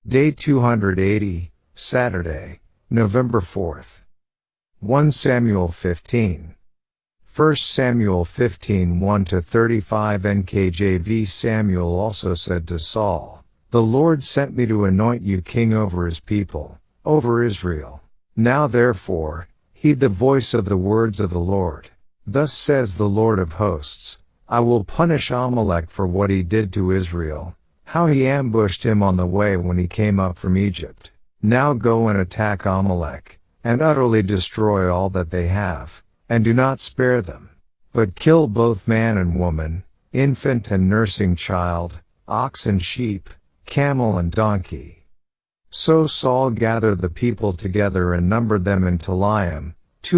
Day 280, Saturday, November 4th. 1 Samuel 15. 1 Samuel 15 1-35 NKJV. Samuel also said to Saul, "The Lord sent me to anoint you king over his people, over Israel. Now therefore, heed the voice of the words of the Lord. Thus says the Lord of hosts, I will punish Amalek for what he did to Israel, how he ambushed him on the way when he came up from Egypt. Now go and attack Amalek, and utterly destroy all that they have, and do not spare them, but kill both man and woman, infant and nursing child, ox and sheep, camel and donkey." So Saul gathered the people together and numbered them in Telaim,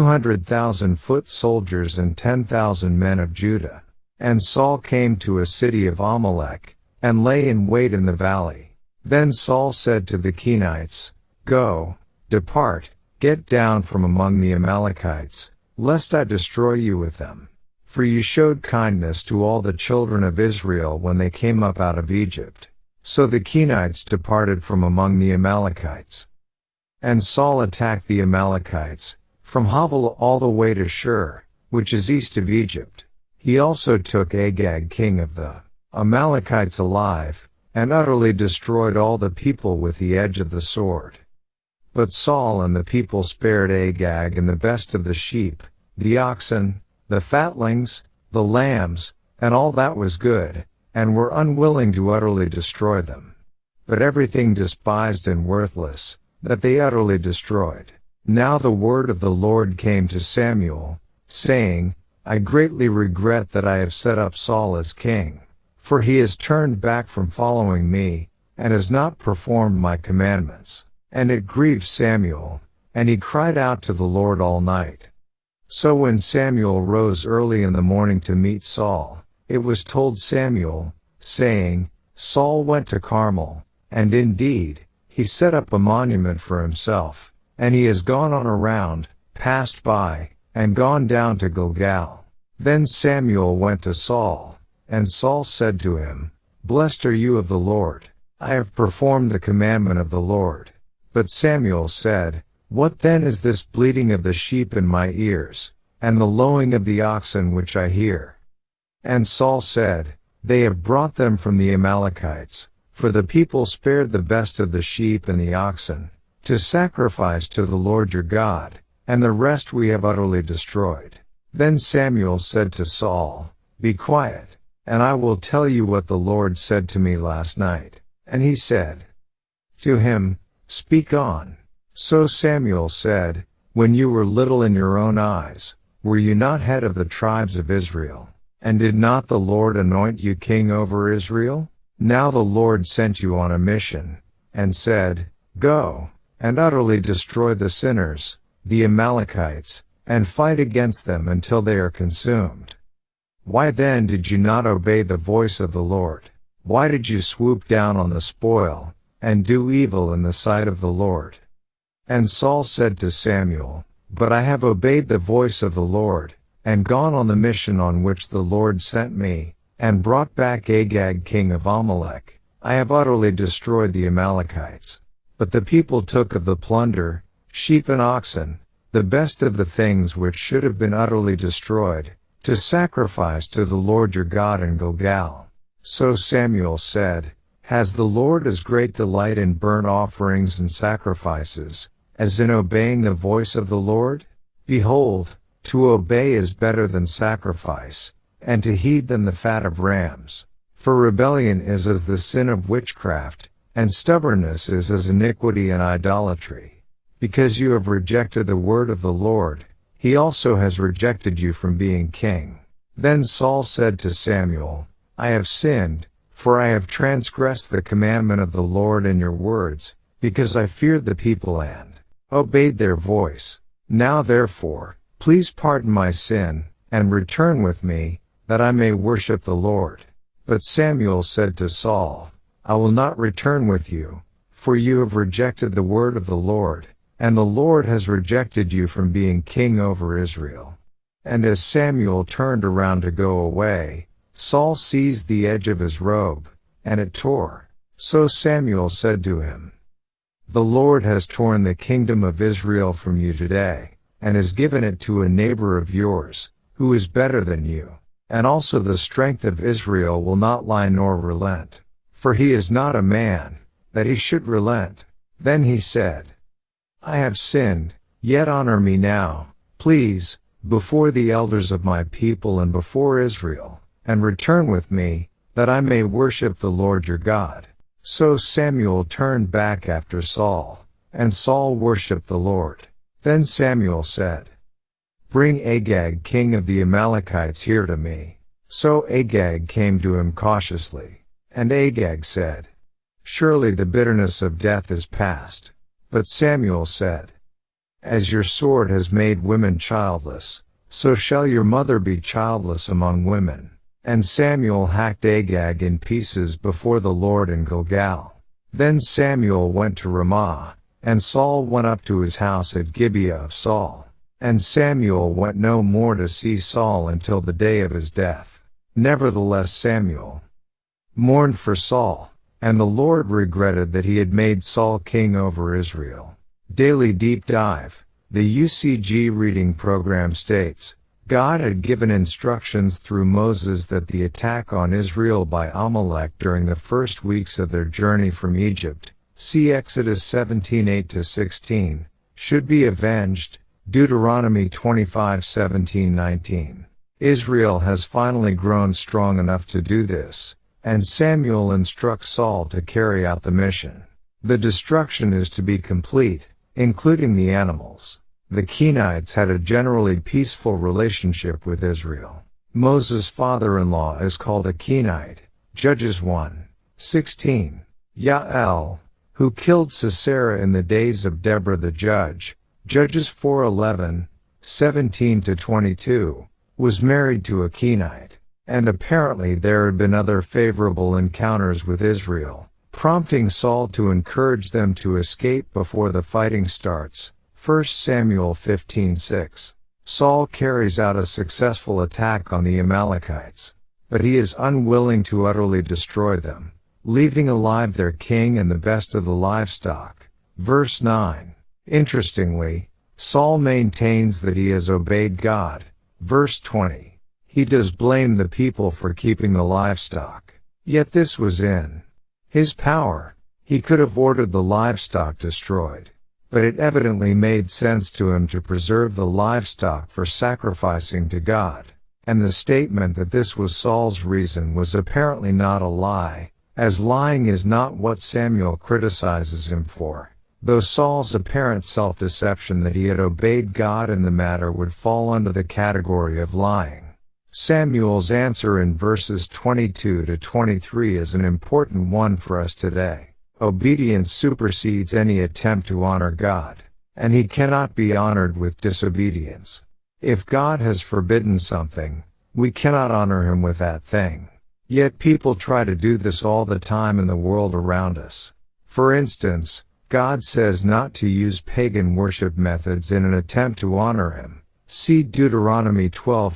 200,000 foot soldiers and 10,000 men of Judah. And Saul came to a city of Amalek, and lay in wait in the valley. Then Saul said to the Kenites, "Go, depart, get down from among the Amalekites, lest I destroy you with them. For you showed kindness to all the children of Israel when they came up out of Egypt." So the Kenites departed from among the Amalekites. And Saul attacked the Amalekites, from Havilah all the way to Shur, which is east of Egypt. He also took Agag king of the Amalekites alive, and utterly destroyed all the people with the edge of the sword. But Saul and the people spared Agag and the best of the sheep, the oxen, the fatlings, the lambs, and all that was good, and were unwilling to utterly destroy them. But everything despised and worthless, that they utterly destroyed. Now the word of the Lord came to Samuel, saying, "I greatly regret that I have set up Saul as king, for he has turned back from following me, and has not performed my commandments." And it grieved Samuel, and he cried out to the Lord all night. So when Samuel rose early in the morning to meet Saul, it was told Samuel, saying, "Saul went to Carmel, and indeed, he set up a monument for himself, and he has gone on around, passed by, and gone down to Gilgal." Then Samuel went to Saul, and Saul said to him, "Blessed are you of the Lord. I have performed the commandment of the Lord." But Samuel said, "What then is this bleating of the sheep in my ears, and the lowing of the oxen which I hear?" And Saul said, "They have brought them from the Amalekites, for the people spared the best of the sheep and the oxen, to sacrifice to the Lord your God, and the rest we have utterly destroyed." Then Samuel said to Saul, "Be quiet, and I will tell you what the Lord said to me last night." And he said to him, "Speak on." So Samuel said, "When you were little in your own eyes, were you not head of the tribes of Israel? And did not the Lord anoint you king over Israel? Now the Lord sent you on a mission, and said, Go, and utterly destroy the sinners, the Amalekites, and fight against them until they are consumed. Why then did you not obey the voice of the Lord? Why did you swoop down on the spoil, and do evil in the sight of the Lord?" And Saul said to Samuel, "But I have obeyed the voice of the Lord, and gone on the mission on which the Lord sent me, and brought back Agag king of Amalek. I have utterly destroyed the Amalekites. But the people took of the plunder, sheep and oxen, the best of the things which should have been utterly destroyed, to sacrifice to the Lord your God in Gilgal." So Samuel said, "Has the Lord as great delight in burnt offerings and sacrifices, as in obeying the voice of the Lord? Behold, to obey is better than sacrifice, and to heed than the fat of rams. For rebellion is as the sin of witchcraft, and stubbornness is as iniquity and idolatry. Because you have rejected the word of the Lord, he also has rejected you from being king." Then Saul said to Samuel, "I have sinned, for I have transgressed the commandment of the Lord in your words, because I feared the people and obeyed their voice. Now therefore, please pardon my sin, and return with me, that I may worship the Lord." But Samuel said to Saul, "I will not return with you, for you have rejected the word of the Lord, and the Lord has rejected you from being king over Israel." And as Samuel turned around to go away, Saul seized the edge of his robe, and it tore. So Samuel said to him, The Lord has torn the kingdom of Israel from you today, and has given it to a neighbor of yours, who is better than you. And also the strength of Israel will not lie nor relent. For he is not a man, that he should relent. Then he said, I have sinned, yet honor me now, please, before the elders of my people and before Israel, and return with me, that I may worship the Lord your God. So Samuel turned back after Saul, and Saul worshipped the Lord. Then Samuel said, Bring Agag king of the Amalekites here to me. So Agag came to him cautiously. And Agag said, Surely the bitterness of death is past. But Samuel said, As your sword has made women childless, so shall your mother be childless among women. And Samuel hacked Agag in pieces before the Lord in Gilgal. Then Samuel went to Ramah, and Saul went up to his house at Gibeah of Saul. And Samuel went no more to see Saul until the day of his death. Nevertheless Samuel mourned for Saul, and the Lord regretted that he had made Saul king over Israel. Daily Deep Dive. The UCG reading program states, God had given instructions through Moses that the attack on Israel by Amalek during the first weeks of their journey from Egypt, see Exodus 17:8-16, should be avenged, Deuteronomy 25:17-19. Israel has finally grown strong enough to do this, and Samuel instructs Saul to carry out the mission. The destruction is to be complete, including the animals. The Kenites had a generally peaceful relationship with Israel. Moses' father-in-law is called a Kenite, Judges 1:16. Yael, who killed Sisera in the days of Deborah the judge, Judges 4:11, 17-22, was married to a Kenite. And apparently there had been other favorable encounters with Israel, prompting Saul to encourage them to escape before the fighting starts. 1 Samuel 15:6. Saul carries out a successful attack on the Amalekites, but he is unwilling to utterly destroy them, leaving alive their king and the best of the livestock. Verse 9. Interestingly, Saul maintains that he has obeyed God. Verse 20. He does blame the people for keeping the livestock. Yet this was in his power. He could have ordered the livestock destroyed. But it evidently made sense to him to preserve the livestock for sacrificing to God. And the statement that this was Saul's reason was apparently not a lie, as lying is not what Samuel criticizes him for, though Saul's apparent self-deception that he had obeyed God in the matter would fall under the category of lying. Samuel's answer in verses 22-23 is an important one for us today. Obedience supersedes any attempt to honor God, and he cannot be honored with disobedience. If God has forbidden something, we cannot honor him with that thing. Yet people try to do this all the time in the world around us. For instance, God says not to use pagan worship methods in an attempt to honor him. See Deuteronomy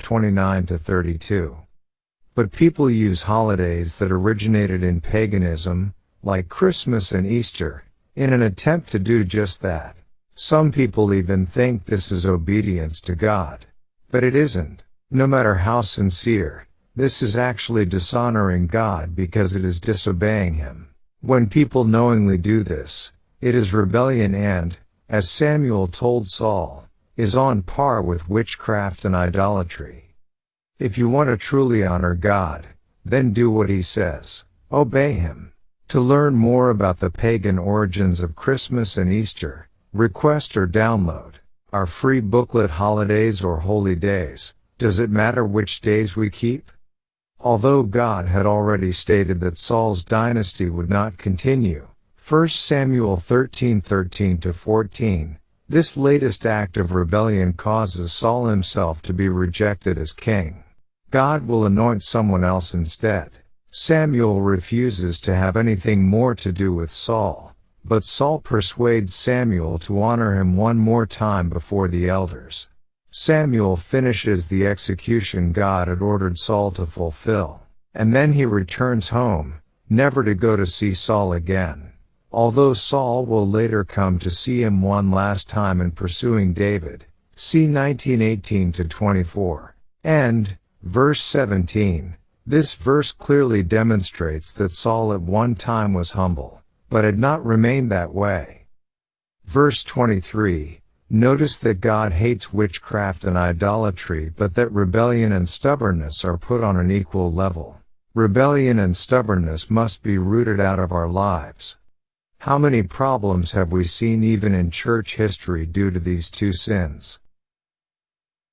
12:29-32. But people use holidays that originated in paganism, like Christmas and Easter, in an attempt to do just that. Some people even think this is obedience to God. But it isn't. No matter how sincere, this is actually dishonoring God because it is disobeying him. When people knowingly do this, it is rebellion and, as Samuel told Saul, is on par with witchcraft and idolatry. If you want to truly honor God, then do what he says. Obey him. To learn more about the pagan origins of Christmas and Easter, request or download our free booklet Holidays or Holy Days. Does it matter which days we keep? Although God had already stated that Saul's dynasty would not continue, 1 Samuel 13:13-14, this latest act of rebellion causes Saul himself to be rejected as king. God will anoint someone else instead. Samuel refuses to have anything more to do with Saul, but Saul persuades Samuel to honor him one more time before the elders. Samuel finishes the execution God had ordered Saul to fulfill, and then he returns home, never to go to see Saul again. although Saul will later come to see him one last time in pursuing David. See 19:18-24. And, verse 17, this verse clearly demonstrates that Saul at one time was humble, but had not remained that way. Verse 23, notice that God hates witchcraft and idolatry, but that rebellion and stubbornness are put on an equal level. Rebellion and stubbornness must be rooted out of our lives. How many problems have we seen even in church history due to these two sins?